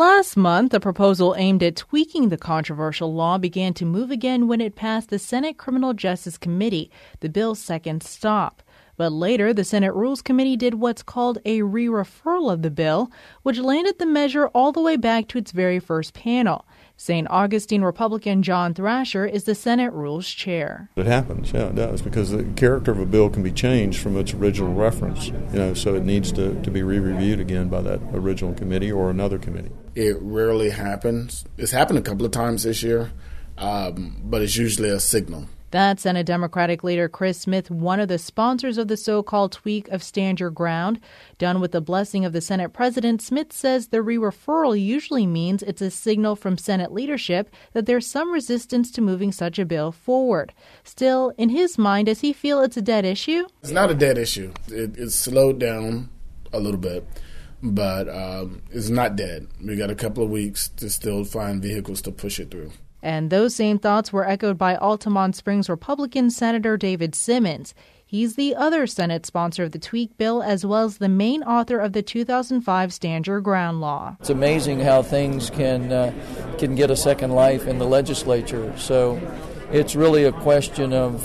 Last month, a proposal aimed at tweaking the controversial law began to move again when it passed the Senate Criminal Justice Committee, the bill's second stop. But later, the Senate Rules Committee did what's called a re-referral of the bill, which landed the measure all the way back to its very first panel. St. Augustine Republican John Thrasher is the Senate Rules Chair. It happens, yeah, it does, because the character of a bill can be changed from its original reference, so it needs to be re-reviewed again by that original committee or another committee. It rarely happens. It's happened a couple of times this year, but it's usually a signal. That's Senate Democratic leader Chris Smith, one of the sponsors of the so-called tweak of Stand Your Ground. Done with the blessing of the Senate president, Smith says the re-referral usually means it's a signal from Senate leadership that there's some resistance to moving such a bill forward. Still, in his mind, does he feel it's a dead issue? It's not a dead issue. It's slowed down a little bit, but it's not dead. We got a couple of weeks to still find vehicles to push it through. And those same thoughts were echoed by Altamont Springs Republican Senator David Simmons. He's the other Senate sponsor of the tweak bill, as well as the main author of the 2005 Stand Your Ground law. It's amazing how things can get a second life in the legislature. So it's really a question of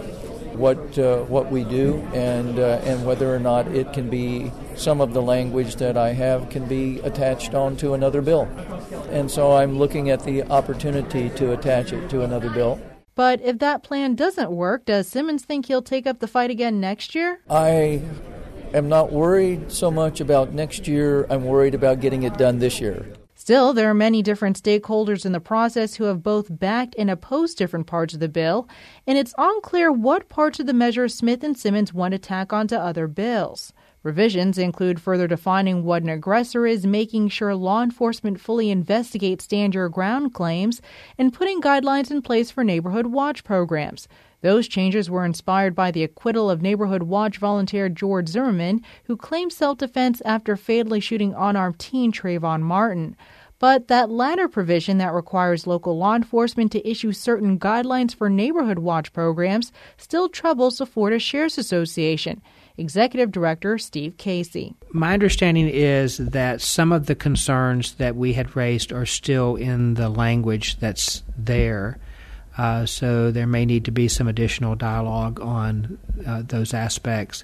what we do and whether or not it can be, some of the language that I have can be attached onto another bill. And so I'm looking at the opportunity to attach it to another bill. But if that plan doesn't work, does Simmons think he'll take up the fight again next year? I am not worried so much about next year. I'm worried about getting it done this year. Still, there are many different stakeholders in the process who have both backed and opposed different parts of the bill, and it's unclear what parts of the measure Smith and Simmons want to tack onto other bills. Revisions include further defining what an aggressor is, making sure law enforcement fully investigates Stand Your Ground claims, and putting guidelines in place for neighborhood watch programs. Those changes were inspired by the acquittal of Neighborhood Watch volunteer George Zimmerman, who claimed self-defense after fatally shooting unarmed teen Trayvon Martin. But that latter provision that requires local law enforcement to issue certain guidelines for neighborhood watch programs still troubles the Florida Sheriff's Association. Executive Director Steve Casey. My understanding is that some of the concerns that we had raised are still in the language that's there. So there may need to be some additional dialogue on those aspects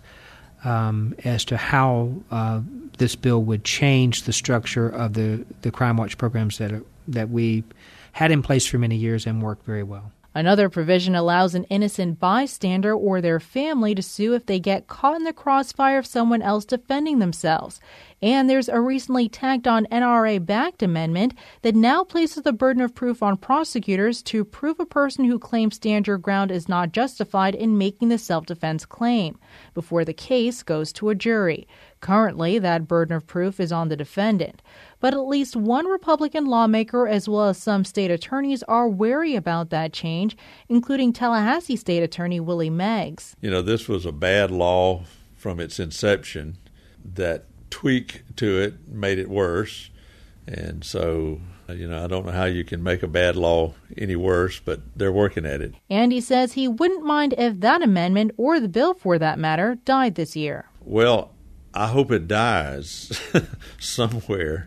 as to how this bill would change the structure of the Crime Watch programs that we had in place for many years and worked very well. Another provision allows an innocent bystander or their family to sue if they get caught in the crossfire of someone else defending themselves. And there's a recently tacked-on NRA-backed amendment that now places the burden of proof on prosecutors to prove a person who claims Stand Your Ground is not justified in making the self-defense claim before the case goes to a jury. Currently, that burden of proof is on the defendant. But at least one Republican lawmaker as well as some state attorneys are wary about that change, including Tallahassee State Attorney Willie Meggs. This was a bad law from its inception. That tweak to it made it worse. And so, I don't know how you can make a bad law any worse, but they're working at it. And he says he wouldn't mind if that amendment, or the bill for that matter, died this year. Well, I hope it dies somewhere.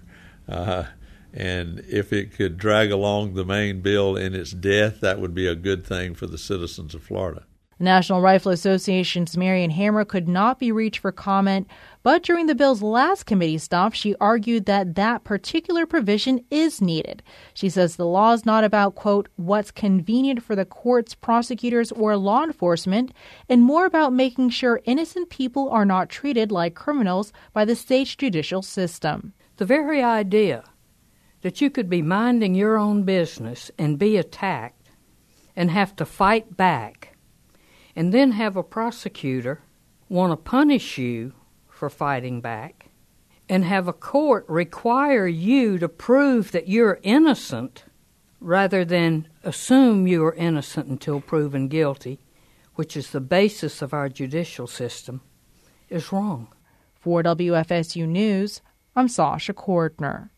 And if it could drag along the main bill in its death, that would be a good thing for the citizens of Florida. The National Rifle Association's Marion Hammer could not be reached for comment, but during the bill's last committee stop, she argued that that particular provision is needed. She says the law is not about, quote, what's convenient for the courts, prosecutors, or law enforcement, and more about making sure innocent people are not treated like criminals by the state's judicial system. The very idea that you could be minding your own business and be attacked and have to fight back and then have a prosecutor want to punish you for fighting back and have a court require you to prove that you're innocent rather than assume you are innocent until proven guilty, which is the basis of our judicial system, is wrong. For WFSU News, I'm Sasha Kortner.